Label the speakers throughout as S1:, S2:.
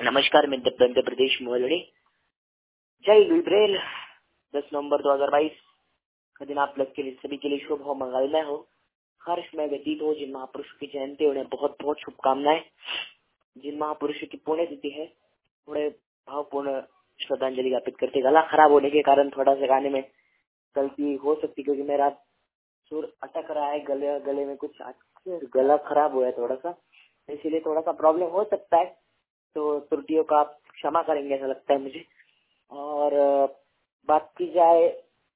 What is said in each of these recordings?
S1: नमस्कार, मैं मध्य प्रदेश मोहल्ले जय लिब्रेल 10 नवंबर 2022 का दिन आप लोग के लिए सभी के लिए शुभ हो, मंगलमय हो, हर्ष में व्यतीत हो। जिन महापुरुषों की जयंती उन्हें बहुत बहुत शुभकामनाएं। जिन महापुरुषों की पुण्यतिथि है थोड़े भावपूर्ण श्रद्धांजलि ज्ञापित करते। गला खराब होने के कारण थोड़ा सा गाने में गलती हो सकती, क्योंकि मेरा सुर अटक रहा है, गले में कुछ गला खराब हुआ है थोड़ा सा, इसीलिए थोड़ा सा प्रॉब्लम हो सकता है। तो त्रुटियों का आप क्षमा करेंगे ऐसा लगता है मुझे। और बात की जाए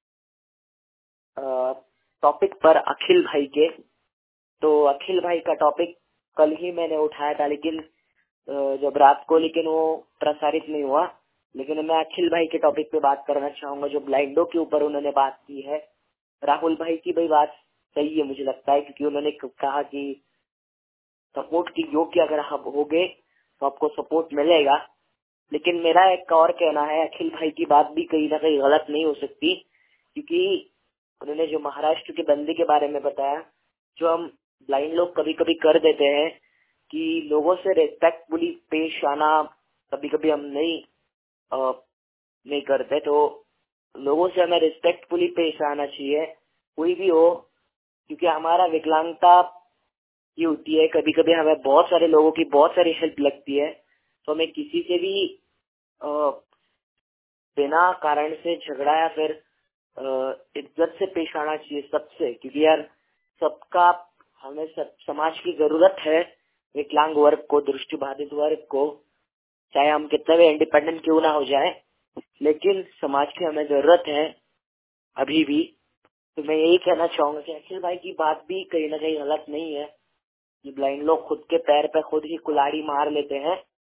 S1: टॉपिक पर अखिल भाई के, तो अखिल भाई का टॉपिक कल ही मैंने उठाया था, लेकिन जब रात को, लेकिन वो प्रसारित नहीं हुआ। लेकिन मैं अखिल भाई के टॉपिक पे बात करना चाहूंगा जो ब्लाइंडो के ऊपर उन्होंने बात की है। राहुल भाई की भाई बात सही है मुझे लगता है, क्योंकि उन्होंने कहा कि सपोर्ट की योग्य अगर आप होगे तो आपको सपोर्ट मिलेगा। लेकिन मेरा एक और कहना है, अखिल भाई की बात भी कहीं ना कहीं गलत नहीं हो सकती, क्योंकि उन्होंने जो महाराष्ट्र के बंदी के बारे में बताया, जो हम ब्लाइंड लोग कभी कभी कर देते हैं कि लोगों से रेस्पेक्टफुली पेश आना कभी कभी हम नहीं करते। तो लोगों से हमें रिस्पेक्टफुली पेश आना चाहिए, कोई भी हो, क्योंकि हमारा विकलांगता ये होती है, कभी कभी हमें बहुत सारे लोगों की बहुत सारी हेल्प लगती है, तो हमें किसी से भी बिना कारण से झगड़ा या फिर इज्जत से पेश आना चाहिए सबसे, क्योंकि यार सबका हमें समाज की जरूरत है। विकलांग वर्ग को, दृष्टिबाधित वर्ग को, चाहे हम कितने भी इंडिपेंडेंट क्यों ना हो जाए, लेकिन समाज की हमें जरूरत है अभी भी। तो मैं यही कहना चाहूंगा कि अखिल भाई की बात भी कहीं ना कहीं गलत नहीं है कि ब्लाइंड लोग खुद के पैर पे खुद ही कुल्हाड़ी मार लेते हैं।